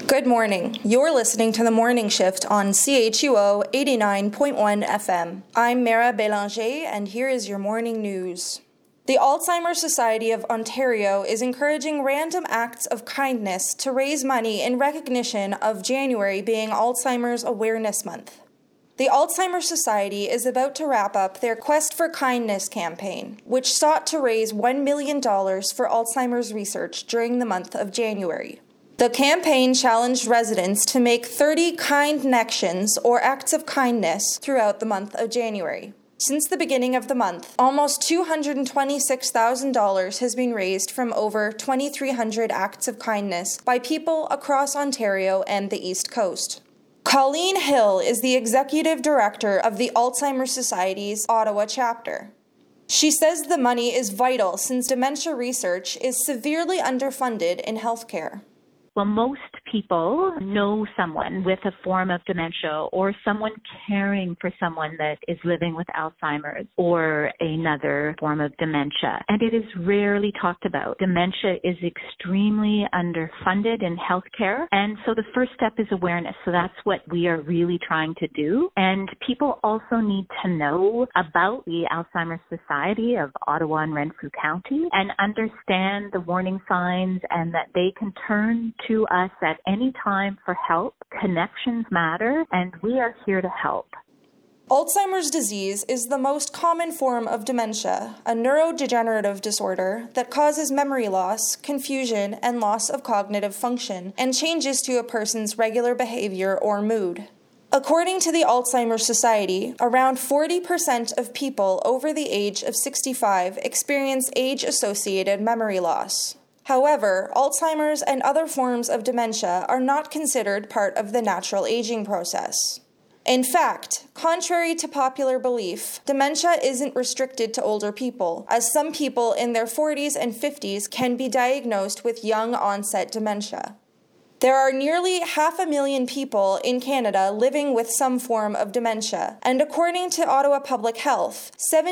Good morning. You're listening to The Morning Shift on CHUO 89.1 FM. I'm Mara Bélanger, and here is your morning news. The Alzheimer's Society of Ontario is encouraging random acts of kindness to raise money in recognition of January being Alzheimer's Awareness Month. The Alzheimer's Society is about to wrap up their Quest for Kindness campaign, which sought to raise $1 million for Alzheimer's research during the month of January. The campaign challenged residents to make 30 kind connections or acts of kindness throughout the month of January. Since the beginning of the month, almost $226,000 has been raised from over 2,300 acts of kindness by people across Ontario and the East Coast. Colleen Hill is the executive director of the Alzheimer's Society's Ottawa chapter. She says the money is vital since dementia research is severely underfunded in healthcare. Well, most people know someone with a form of dementia or someone caring for someone that is living with Alzheimer's or another form of dementia, and it is rarely talked about. Dementia is extremely underfunded in healthcare, and so the first step is awareness. So that's what we are really trying to do. And people also need to know about the Alzheimer's Society of Ottawa and Renfrew County and understand the warning signs and that they can turn to us at any time for help. Connections matter, and we are here to help. Alzheimer's disease is the most common form of dementia, a neurodegenerative disorder that causes memory loss, confusion, and loss of cognitive function, and changes to a person's regular behavior or mood. According to the Alzheimer's Society, around 40% of people over the age of 65 experience age-associated memory loss. However, Alzheimer's and other forms of dementia are not considered part of the natural aging process. In fact, contrary to popular belief, dementia isn't restricted to older people, as some people in their 40s and 50s can be diagnosed with young-onset dementia. There are nearly 500,000 people in Canada living with some form of dementia, and according to Ottawa Public Health,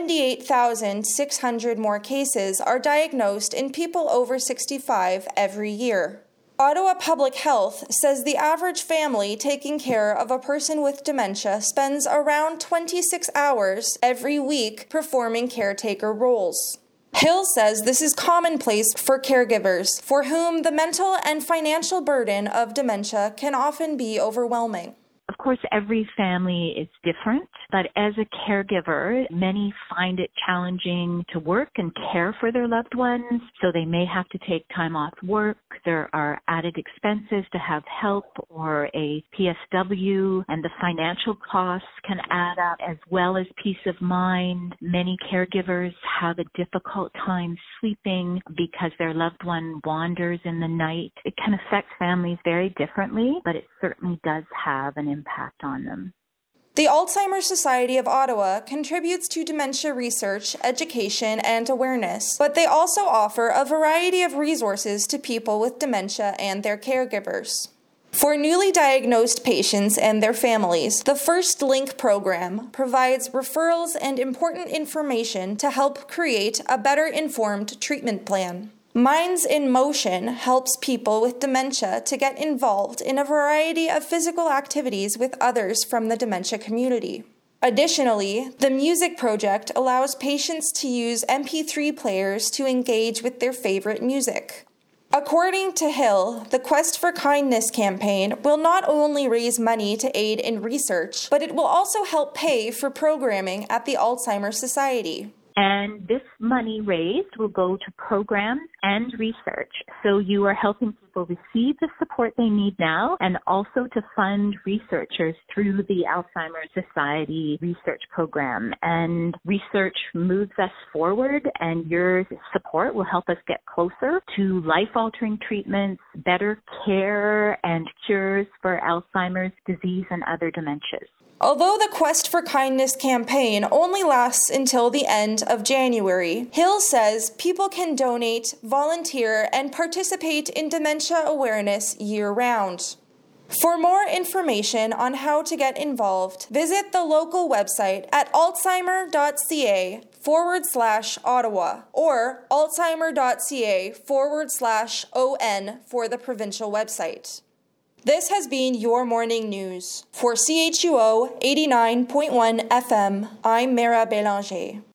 78,600 more cases are diagnosed in people over 65 every year. Ottawa Public Health says the average family taking care of a person with dementia spends around 26 hours every week performing caretaker roles. Hill says this is commonplace for caregivers, for whom the mental and financial burden of dementia can often be overwhelming. Of course, every family is different, but as a caregiver, many find it challenging to work and care for their loved ones, so they may have to take time off work. There are added expenses to have help or a PSW, and the financial costs can add up, as well as peace of mind. Many caregivers have a difficult time sleeping because their loved one wanders in the night. It can affect families very differently, but it certainly does have an impact on them. The Alzheimer's Society of Ottawa contributes to dementia research, education, and awareness, but they also offer a variety of resources to people with dementia and their caregivers. For newly diagnosed patients and their families, the First Link program provides referrals and important information to help create a better informed treatment plan. Minds in Motion helps people with dementia to get involved in a variety of physical activities with others from the dementia community. Additionally, the Music Project allows patients to use MP3 players to engage with their favorite music. According to Hill, the Quest for Kindness campaign will not only raise money to aid in research, but it will also help pay for programming at the Alzheimer's Society. And this money raised will go to programs and research. So you are helping people receive the support they need now and also to fund researchers through the Alzheimer's Society research program. And research moves us forward, and your support will help us get closer to life-altering treatments, better care, and cures for Alzheimer's disease and other dementias. Although the Quest for Kindness campaign only lasts until the end of January, Hill says people can donate, volunteer, and participate in dementia awareness year-round. For more information on how to get involved, visit the local website at alzheimer.ca/Ottawa or alzheimer.ca/ON for the provincial website. This has been your morning news. For CHUO 89.1 FM, I'm Mara Bélanger.